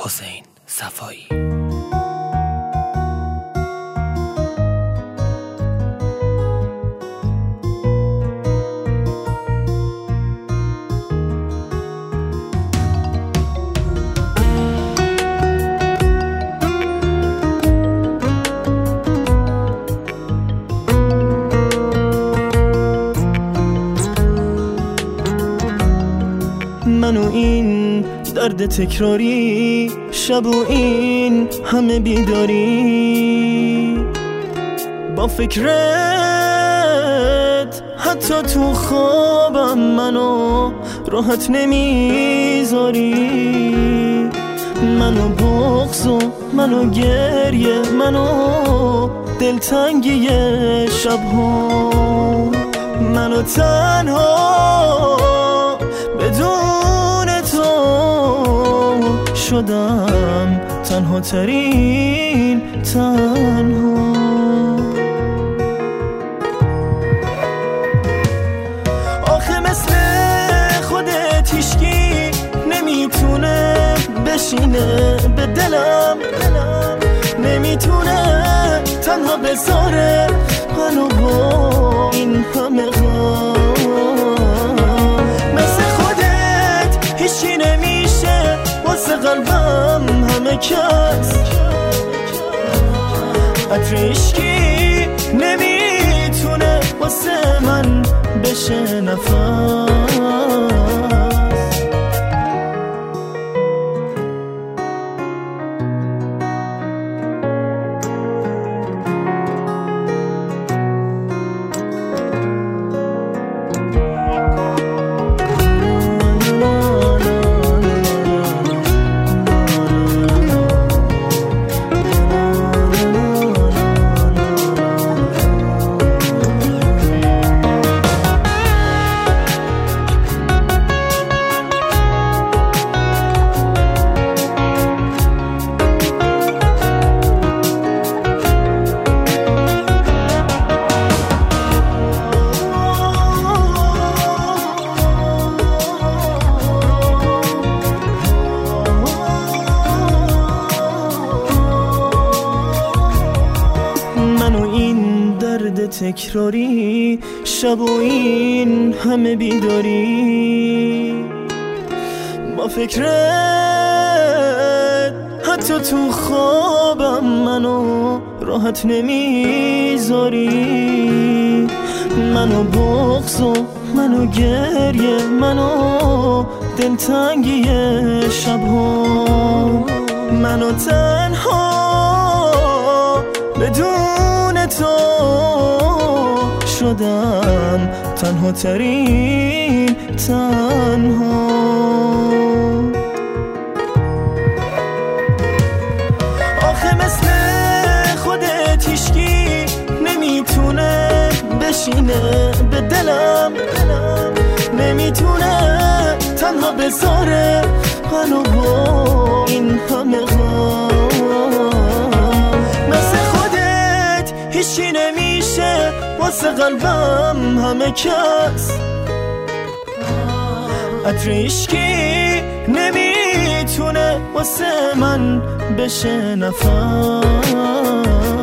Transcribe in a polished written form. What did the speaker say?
حسین صفایی. منو این درد تکراری، شب و این همه بیداری، با فکرت حتی تو خوابم منو راحت نمیذاری. منو بغض و منو گریه، منو دلتنگی شبها، منو تنها بدون تو شدم تنها ترین تنها. آخه مثل خودت هیچکی نمیتونه بشینه به دلم، نمیتونه تنها بذاره منو با این همه مثل خودت هیچی نمیشه واسه قلبم همه کس، عطر عشقی نمیتونه واسه من بشه نفس. تکراری، شب و این همه بیداری، با فکرت حتی تو خوابم منو راحت نمیذاری. منو بغض و منو گریه، منو دلتنگی شبها، منو تنها بدون تو شدم تنها ترین تنها. آخه مثل خودت هیچکی نمیتونه بشینه به دلم، نمیتونه تنها بذاره منو با این همه مثل خودت هیچی نمیشه واسه قلبم همه کس، عطر عشقی نمیتونه واسه من بشه نفس.